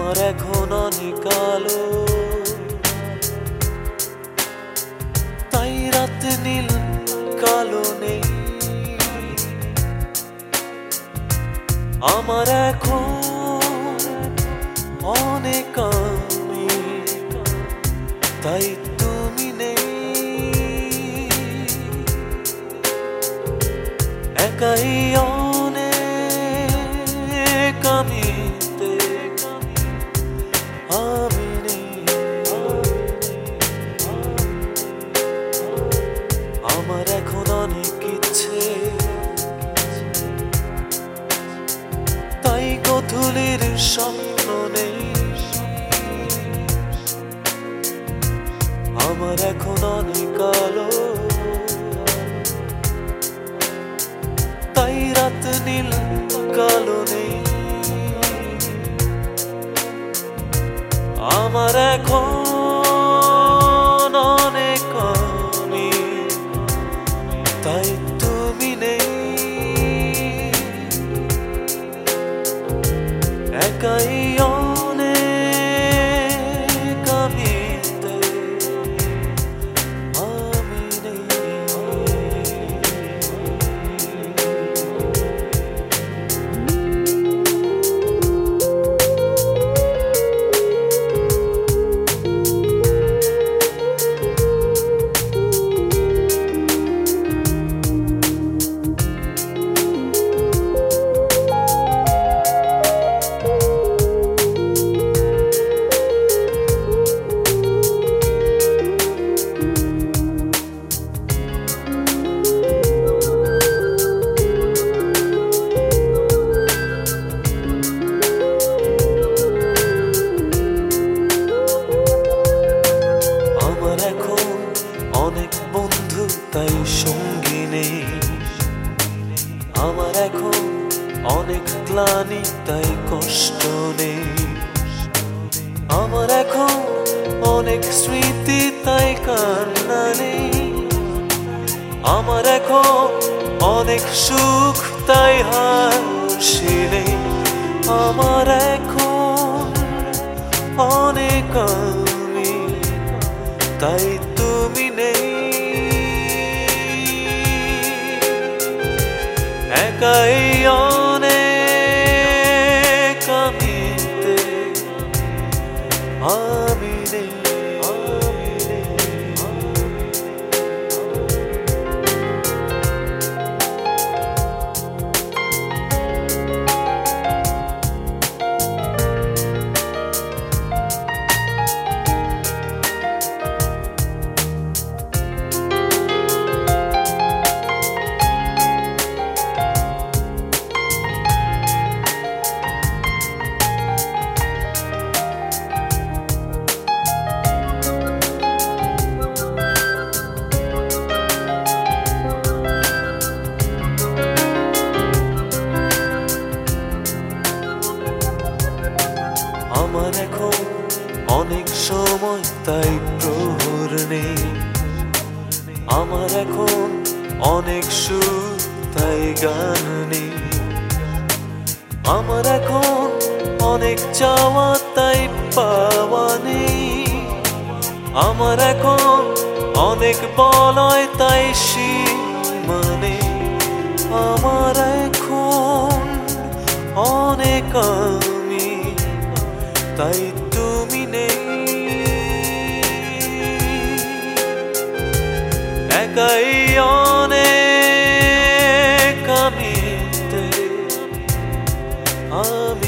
আমার এখন অনেক আলো, তাই রাত নীল কালো নেই। আমার এখন অনেক আমি, তাই তুমি নেই। একাই অনেক আমিতে আমি নেই। আমার এখন অনেক ইচ্ছে, তাই গোধূলির স্বপ্ন নেই। আমার এখন অনেক আলো, তাই রাত নীল কালো নেই। আমার এখন অনেক আমি, তাই তুমি নেই। একাই অনেক আমিতে আমি নেই। অনেক বন্ধু তাই সঙ্গী নেই। আমার এখন অনেক গ্লানি তাই কষ্ট নেই। আমার এখন অনেক স্মৃতি তাই কান্না নেই। আমার এখন অনেক সুখ তাই হাসি নেই। আমার এখন অনেক আমি, তাই তুমি নেই। একাই অনেক আমিতে আমি নেই। আমার এখন অনেক সময় তাই প্রহর নেই। আমার এখন অনেক সুর তাই গান নেই। আমার এখন অনেক চাওয়া তাই পাওয়া নেই। আমার এখন অনেক বলয় তাই সীমা নেই। আমার এখন অনেক আমি, তাই তুমি নেই। একাই অনেক আমিতে আমি